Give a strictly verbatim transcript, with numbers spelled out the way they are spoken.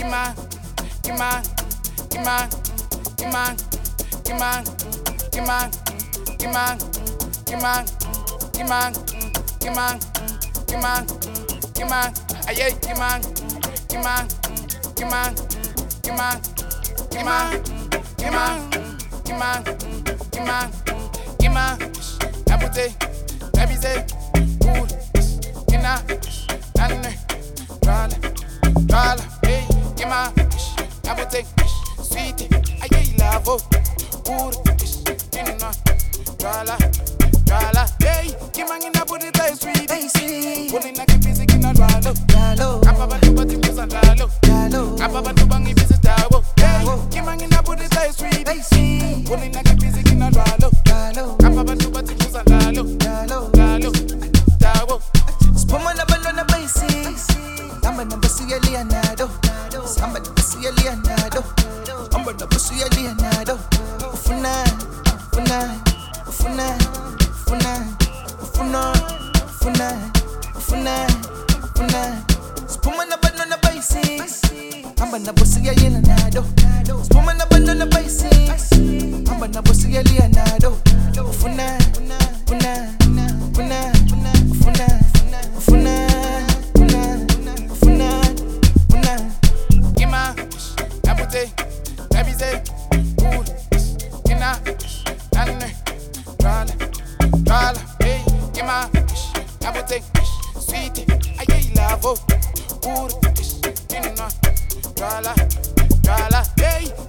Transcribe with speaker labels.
Speaker 1: Gima, Gima, Gima, Gima, Gima, Gima, Gima, Gima, Gima, Gima, Gima, Gima, aye, Gima, Gima, Gima, Gima, Gima, Gima, Gima, Gima, Gima, Abute, Abize, Good, Gina, Nane, Rala, Rala, hey, Gima, Abute, Sweet, aye, lavo, Good, Gina, Rala, Rala, hey, Gima, Gina, Abute, Sweet, hey, sweet, Pulling like a busy, Gina, Ralo, Ralo, Ababa, Duba, Timbus, and Ralo, Ralo, Ababa, Duba, Ibis, Tabo, hey, Gima, Gina, Abute, Sweet, hey, sweet, Pulling like a busy, Gina, Ralo, Ralo, Ababa, Duba, Timbus, and Ralo, Ralo, Ralo, Tabo,
Speaker 2: Spuma na balo na basis. Tama na basu ya Leonardo. Samba na basu ya Leonardo. Amba na basu ya Leonardo. Ufuna, ufuna, ufuna, ufuna, ufuna, ufuna, ufuna, ufuna. Spuma na balo na basis. Amba na basu ya Leonardo. Spuma na balo na basis. Amba na basu ya Leonardo. Ufuna, ufuna, ufuna, ufuna. Funa, funa, funa, funa.
Speaker 1: Gima, Abute, Abize, Good, Gina, Nane, Rala, Rala, hey, Gima, Abute, Sweet, aye, lavo, Good, Gina, Rala, Rala, hey.